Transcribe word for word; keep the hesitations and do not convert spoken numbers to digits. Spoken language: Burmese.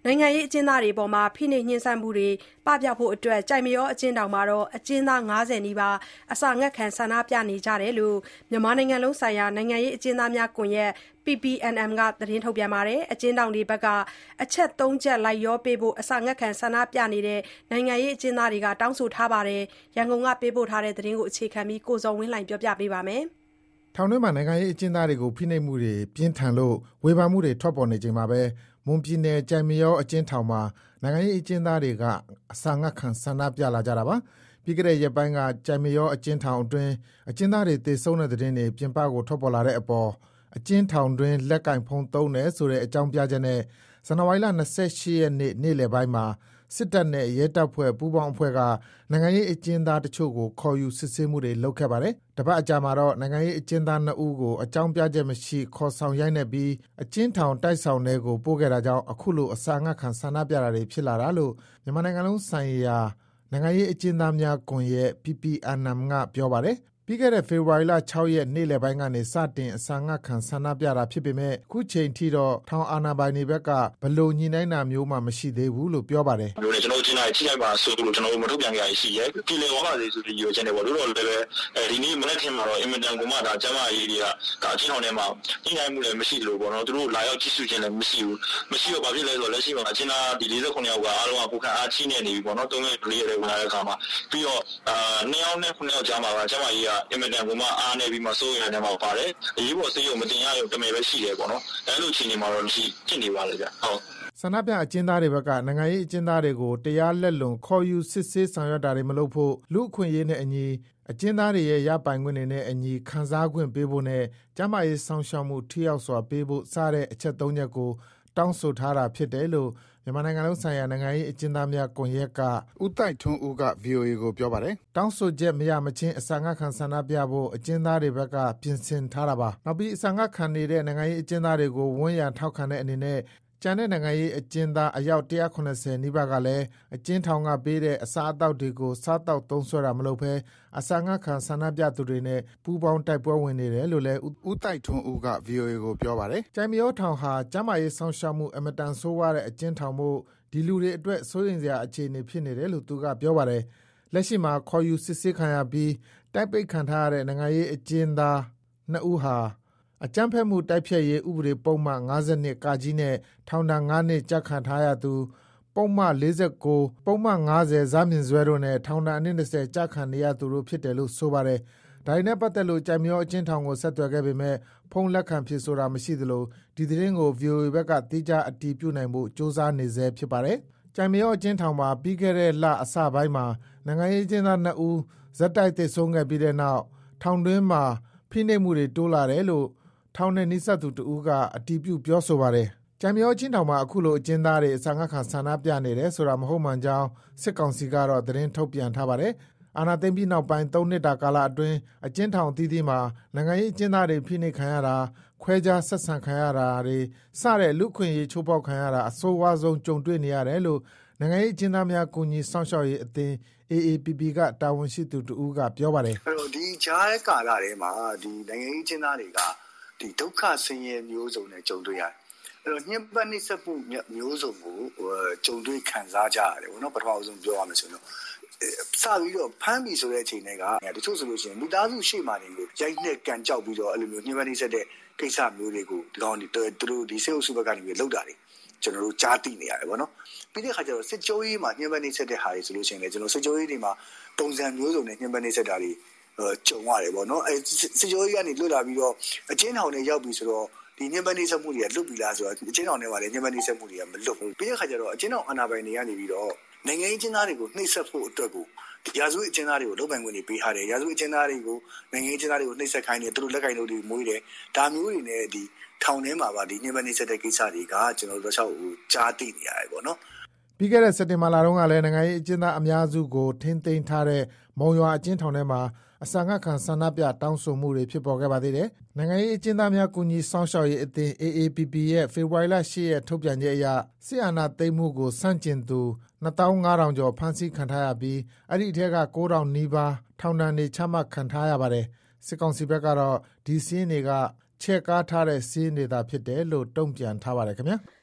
နိုင်ငံရေးအကျဉ်းသားတွေအပေါ်ဖိနှိပ်ညှဉ်းဆဲမှုတွေပပျောက်ဖို့အတွက်ကျိုက်မရောအကျဉ်းထောင်မှာအကျဉ်းသား၅၀နီးပါးအစာငတ်ခံဆန္ဒပြနေကြတယ်လို့မြန်မာနိုင်ငံလုံးဆိုင်ရာနိုင်ငံရေးအကျဉ်းသားများကွန်ရက် P P N M ကသတင်းထုတ်ပြန်ပါတယ်။အကျဉ်းထောင်တွေဘက်ကအချက်သုံးချက်လိုက်လျောပေးဖို့အစာငတ်ခံဆန္ဒပြနေတဲ့နိုင်ငံရေးအကျဉ်းသားတွေကတောင်းဆိုထားပါတယ်။ရန်ကုန်ကပေးပို့ထားတဲ့သတင်းကိုအခြေခံပြီးကိုဇော်ဝင်းလှိုင်ပြောပြပေးပါမယ်။ထောင်တွင်းမှာနိုင်ငံရေးအကျဉ်းသားတွေကိုဖိနှိပ်မှုတွေပြင်းထန်လို့ဝေဖန်မှုတွေထွက်ပေါ်နေချိန်မှာပဲမွန်ပြည်နယ်ကြိုက်မရောအကျဉ်းထောင်မှာနိုင်ငံရေးအကျဉ်းသားတွေကအစာငတ်ခံဆန္ဒပြလာကြတာပါ။ပြီးခဲ့တဲ့ရက်ပိုင်းကကြိုက်မရောအကျဉ်းထောင်အတွင်းအကျဉ်းသားတွေသေဆုံးတဲ့တဲ့တင်တွေပြင်ပကိုထွက်ပေါ်လာတဲ့အပေါ်အကျဉ်းထောင်တွင်းလက်ကင်ဖုံးသုံးတယ်ဆိုတဲ့အကြောင်းပြချက်နဲ့ဇန်နဝါရီလ၂၈ရက်နေ့နေ့လယ်ပိုင်းမှာစစ်တပ်နဲ့ရဲတပ်ဖွဲ့ပူးပေါင်းအဖွဲ့ကနိုင်ငံရေးအကျဉ်းသားတချို့ကိုခေါ်ယူစစ်ဆေးမှုတွေလုပ်ခဲ့ပါတယ်။တပတ်အကြာမှာတော့နိုင်ငံရေးအကျဉ်းသားနှစ်ဦးကိုအကြောင်းပြချက်မရှိခေါ်ဆောင်ရိုက်နှက်ပြီးအကျဉ်းထောင်တိုက်ဆောင်ထဲကိုပို့ခဲ့တာကြောင့်အခုလိုအစာငတ်ခံဆန္ဒပြတာတွေဖြစ်လာတာလို့မြန်မာနိုင်ငံလုံးဆိုင်ရာနိုင်ငံရေးအကျဉ်းသားများကွန်ရက် P P N M ကပြောပါတယ်။ပြီးခဲ့တဲ့ဖေဖော်ဝါရီလ၆ရက်နေ့လယ်ပိုင်းကနေစတင်အစာငတ်ခံဆန္ဒပြတာဖြစ်ပေမဲ့အခုချိန်ထိတော့ထောင်အာဏာပိုင်တွေဘက်ကဘလို့ညှိနှိုင်းတာမျိုးမှမရှိသေးဘူးလို့ပြောပါတယ်။ကျွန်တော်တို့ချင်းတိုင်းချိလိုက်ပါဆိုလို့ကျွန်တော်တို့မထုတ်ပြန်ကြရရှိရဲပြည်လည်ဝါပါစေဆိုပြီးရခြင်းတယ်ပေါ့လို့တော့လည်းပဲအဲဒီနေ့မနေ့ကမှတော့အင်မတန်ကိုမှဒါကျမကြီးတွေကဒါချင်းထောင်ထဲမှာညှိနှိုင်းမှုလည်းမရှိလို့ပေါ့နော်သူတို့လာရောက်ကြည့်ရှုခြင်းလည်းမရှိဘူးမရှိတော့ဘာဖြစ်လဲဆိုတော့လက်ရှိမှာအချင်းသားဒီ၄၉ယောက်ကအားလုံးကကိုခံအားချိနေနေပြီပေါ့နော်သုံးရက်လေးရဲဝင်လာတဲ့အခါမှာပြီးတော့အာနှစ်ယောက်နဲ့ခုနှစ်ယောက်ကြားမှာကကျမကြီးကအင်မတန်ကိုမှအားနေပြီးမှစိုးရိမ်နေမှာပါတယ်အရေးပေါ်စေးရုံမတင်ရရုံတမယ်ပဲရှိတယ်ပေါ့နော်အဲလိုချိန်နေမှာတော့ရှိဖြစ်နေပါလေဗျဟုတ်ဆန္ဒပြအကျဉ်းသားတွေဘက်ကနိုင်ငံရေးအကျဉ်းသားတွေကိုတရားလက်လွန်ခေါ်ယူစစ်ဆေးဆောင်ရွက်တာတွေမလုပ်ဖို့လူအခွင့်အရေးနဲ့အညီအကျဉ်းသားတွေရဲ့ရပိုင်ခွင့်တွေနဲ့အညီခံစားခွင့်ပေးဖို့နဲ့ကျန်းမာရေးဆောင်ရှောက်မှုထိရောက်စွာပေးဖို့စတဲ့အချက်သုံးချက်ကိုတောင်းဆိုထားတာဖြစ်တယ်လို့မြန်မာနိုင်ငံလုံးဆိုင်ရာနိုင်ငံရေးအကျဉ်းသားများကွန်ရက်ကဦးတိုက်ထွန်းဦးက ဗွီအိုအေကိုပြောပါတယ်။တောင်းဆိုချက်မရမချင်းအစာငတ်ခံဆန္ဒပြဖို့အကျဉ်းသားတွေဘက်ကပြင်ဆင်ထားတာပါ။နောက်ပြီးအစာငတ်ခံနေတဲ့နိုင်ငံရေးအကျဉ်းသားတွေကိုဝန်ရံထောက်ခံတဲ့အနေနဲ့ကျန်တဲ့နိုင်ငံရေးအကျဉ်းသားအယောက်၁၇၀နီးပါးကလည်းအကျဉ်းထောင်ကပေးတဲ့အစားအသောက်တွေကိုစားတောက်သုံးစွဲတာမလုပ်ဘဲအစာငတ်ခံဆန္ဒပြသူတွေနဲ့ပူးပေါင်းတိုက်ပွဲဝင်နေတယ်လို့လည်းဦးတိုက်ထွန်းဦးက ဗွီအိုအေကိုပြောပါတယ်။ကြိုင်မရောထောင်ဟာကျန်းမာရေးဆောင်ရှောက်မှုအမတန်ဆိုးဝါးတဲ့အကျဉ်းထောင်မှုဒီလူတွေအတွက်စိုးရိမ်စရာအခြေအနေဖြစ်နေတယ်လို့သူကပြောပါတယ်။လက်ရှိမှာခေါ်ယူစစ်ဆေးခံရပြီးတိုက်ပိတ်ခံထားရတဲ့နိုင်ငံရေးအကျဉ်းသားနှစ်ဦးဟာအကြမ်းဖက်မှုတိုက်ဖျက်ရေးဥပဒေပုံမှန်၅၂ကကြီးနဲ့ထောင်ဒဏ်၅နှစ်ကြခံထားရသူပုံမှန်၄၉ပုံမှန်၅၀ဇာမြင့်စွဲတို့နဲ့ထောင်ဒဏ်အနည်း၂၀ကြခံနေရသူတို့ဖြစ်တယ်လို့ဆိုပါတယ်။ဒါနဲ့ပတ်သက်လို့ကြိုင်မြောအကျဉ်းထောင်ကိုဆက်သွယ်ခဲ့ပေမဲ့ဖုန်းလက်ခံဖြေဆိုတာမရှိသလိုဒီသတင်းကို ဗွီအိုအေဘက်ကတိကျအတည်ပြုနိုင်ဖို့စ조사နေဆဲဖြစ်ပါတယ်။ကြိုင်မြောအကျဉ်းထောင်မှာပြီးခဲ့တဲ့လအစပိုင်းမှာနိုင်ငံရေးအကျဉ်းသားနှစ်ဦးဇက်တိုက်သေဆုံးခဲ့ပြီးတဲ့နောက်ထောင်တွင်းမှာဖိနှိပ်မှုတွေတိုးလာတယ်လို့ထောင်နဲ့နီးစပ်သူတဦးကအတည်ပြုပြောဆိုပါတယ်။ကြံမြောချင်းထောင်မှာအခုလိုအကျဉ်းသားတွေအစာငတ်ခံဆန္ဒပြနေတယ်ဆိုတာမဟုတ်မှန်ကြောင်းစစ်ကောင်စီကတော့သတင်းထုတ်ပြန်ထားပါတယ်။အာဏာသိမ်းပြီးနောက်ပိုင်းသုံးနှစ်တာကာလအတွင်းအကျဉ်းထောင်အသီးသီးမှာနိုင်ငံရေးအကျဉ်းသားတွေဖိနှိပ်ခံရတာခွဲခြားဆက်ဆံခံရတာတွေစတဲ့လူခွင့်ရေးချိုးဖောက်ခံရတာအဆိုးဝါးဆုံးကြုံတွေ့နေရတယ်လို့နိုင်ငံရေးအကျဉ်းသားများကူညီစောင့်ရှောက်ရေးအသင်း A A P P ကတာဝန်ရှိသူတဦးကပြောပါတယ်။အဲ့တော့ဒီကြားတဲ့ကာလထဲမှာဒီနိုင်ငံရေးအကျဉ်းသားတွေကဒီဒုက္ခဆင်းရဲမျိုးစုံနဲ့ကြုံတွေ့ရတယ်။အဲ့တော့ညှဉ်းပန်းနှိပ်စက်မှုမျိုးစုံကိုကြုံတွေ့ခံစားကြရတယ်ပေါ့နော်ပထမဆုံးပြောရမယ်ဆိုတော့စပြီးတော့ဖမ်းပြီဆိုတဲ့အချိန်တွေကတချို့ဆိုလို့ရှိရင်မိသားစုရှေ့မှာနေလို့ရိုက်နှက်ကန်ကြောက်ပြီးတော့အဲ့လိုမျိုးညှဉ်းပန်းနှိပ်စက်တဲ့ကိစ္စမျိုးတွေကိုဒီကောင်ဒီသူတို့ဒီစေအုပ်စုဘက်ကနေပြီးလောက်တာတွေကျွန်တော်တို့ကြားသိနေရတယ်ပေါ့နော်ပြီးတဲ့ခါကျတော့စစ်ကြောရေးမှာညှဉ်းပန်းနှိပ်စက်တဲ့ဟာတွေဆိုလို့ရှိရင်လည်းကျွန်တော်စစ်ကြောရေးတွေမှာပုံစံမျိုးစုံနဲ့ညှဉ်းပန်းနှိပ်စက်တာတွေကြုံရတယ်ပေါ့နော်အဲစစ်ကြောရေးကနေလွတ်လာပြီးတော့အချင်းထောင်တွေရောက်ပြီဆိုတော့ဒီညှဉ်းပန်းနှိပ်စက်မှုတွေကလွတ်ပြီလားဆိုတော့အချင်းထောင်ထဲမှာလည်းညှဉ်းပန်းနှိပ်စက်မှုတွေကမလွတ်ဘူးပြီးတဲ့ခါကျတော့အချင်းထောင်အာဏာပိုင်တွေကနေပြီးတော့နိုင်ငံရေးအကျဉ်းသားတွေကိုနှိပ်စက်ဖို့အတွက်ကိုရာဇဝတ်အကျဉ်းသားတွေကိုလုပ်ပိုင်ခွင့်တွေပေးထားတယ်ရာဇဝတ်အကျဉ်းသားတွေကိုနိုင်ငံရေးအကျဉ်းသားတွေကိုနှိပ်စက်ခိုင်းတယ်သူတို့လက်ကင်လို့တွေမွေးတယ်ဒါမျိုးတွေနဲ့ဒီထောင်ထဲမှာပါဒီညှဉ်းပန်းနှိပ်စက်တဲ့ကိစ္စတွေကကျွန်တော်တို့တော့ဟိုကြားသိနေရတယ်ပေါ့နော်ပြီးခဲ့တဲ့စက်တင်ဘာလတုန်းကလည်းနိုင်ငံရေးအကျဉ်းသားအများစုကိုထိန်းသိမ်းထားတဲ့မုံရွာအကျဉ်းထောင်ထဲမှာအစာငတ်ခံဆန္ဒပြတောင်းဆိုမှုတွေဖြစ်ပေါ်ခဲ့ပါသေးတယ်။နိုင်ငံရေးအကျဉ်းသားများကူညီစောင့်ရှောက်ရေးအသင်း A A P P ရဲ့ဖေဖော်ဝါရီလ၈ရက်ထုတ်ပြန်ချက်အရစစ်အာဏာသိမ်းမှုကိုစန့်ကျင်သူနှစ်သောင်းငါးထောင်ကျော်ဖမ်းဆီးခံထားရပြီးအဲ့ဒီအထက်ကကိုးထောင်နီးပါးထောင်ဒဏ်တွေချမှတ်ခံထားရပါတယ်။စစ်ကောင်စီဘက်ကတော့ဒီစည်းတွေကချဲ့ကားထားတဲ့စည်းနေသာဖြစ်တယ်လို့တုံ့ပြန်ထားပါတယ်ခင်ဗျာ။